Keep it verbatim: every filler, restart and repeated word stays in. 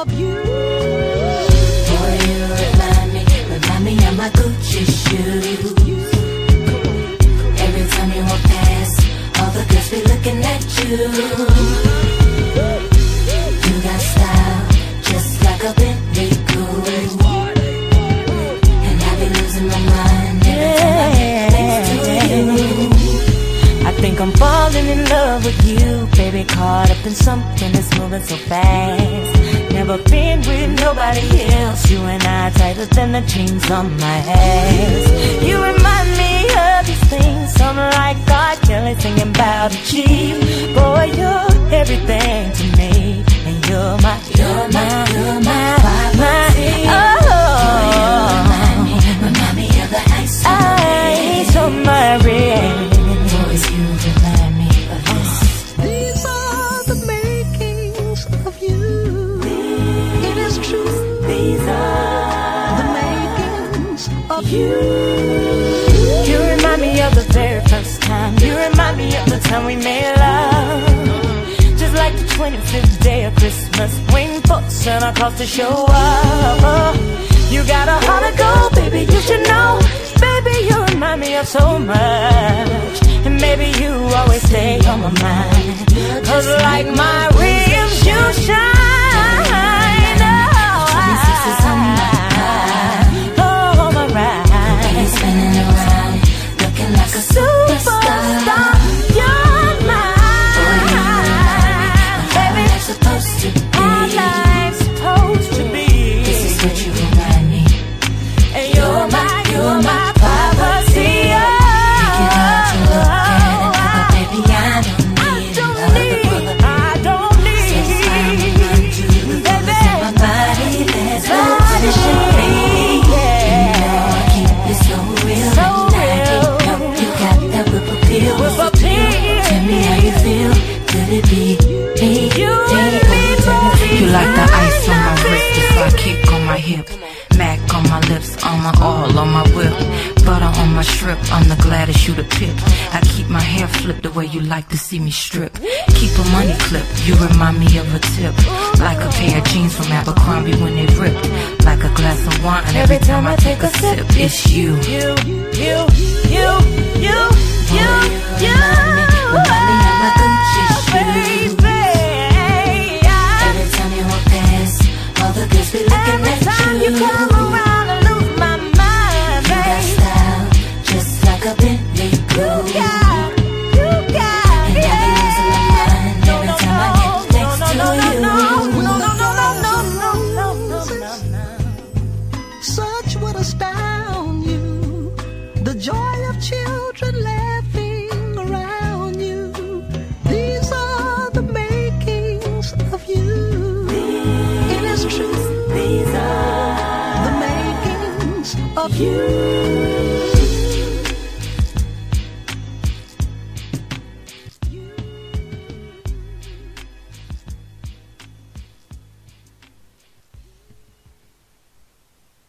of you. Boy, you remind me, remind me of my Gucci shoes. Every time you walk past, all the girls be looking at you. You got style, just like a Bentley Coupe. And I be losing my mind every time I get next to you. I think I'm falling in love with you, baby, caught up in something that's moving so fast. Never been with nobody else, you and I tighter than the jeans on my ass. You remind me of these things, something like God Kelly singing about a cheap. Boy, you're everything to me, and you're my, You're my, you're my, my, my, oh. Boy, you remind me, remind me of the ice on my Ice on my red. Boys, you remind me of this. These are the makings of you. It is true. These are The makings of you. You remind me of the very first time. You remind me of the time we made love. Just like the twenty-fifth day of Christmas, waiting for Santa Claus to show up. Oh, you got a heart of gold, baby, you should know. Baby, you remind me of so much. And maybe you always stay on my mind. Cause like my rims, you shine. twenty-six is on my mind. Oh, on my ride. You're spinning around, looking like a superstar. Superstar, you're mine. Baby, How life's supposed to our be. life's supposed to be. This is what you remind me. And you're my, you're my privacy. Take it hard to look at it, but baby, I don't I need don't another need, brother. I don't Since I'm need, around you, the feelings in my body, there's no body tension free. yeah. You know I keep it so real, So and I real. can't help you got that whip appeal. Whip appeal. Tell me how you feel. Could it be me? You and me, me? You like the ice on my wrist, the sidekick on my hip, Mac on my lips, on my all on my whip, butter on my strip. I'm the gladdest you to pip. I keep my hair flipped the way you like to see me strip. Keep a money clip, you remind me of a tip. Like a pair of jeans from Abercrombie when they ripped. Like a glass of wine every time I take a sip. It's you. You, you, you, you, you, you. Remind me of my Gucci shoes. Baby. Every time you walk past, all the girls be looking Every at time you. you come around, I lose my mind, You got babe. style, just like a Bentley You Coupe. got, you got, And I be losing my mind no, every no, time I no, get next no, to no, you. no, no, no, no, no, no, no, no, no, no, no. Such would astound you. The joy of children laughing around you. These are the makings of you. It is true. These are The makings of you.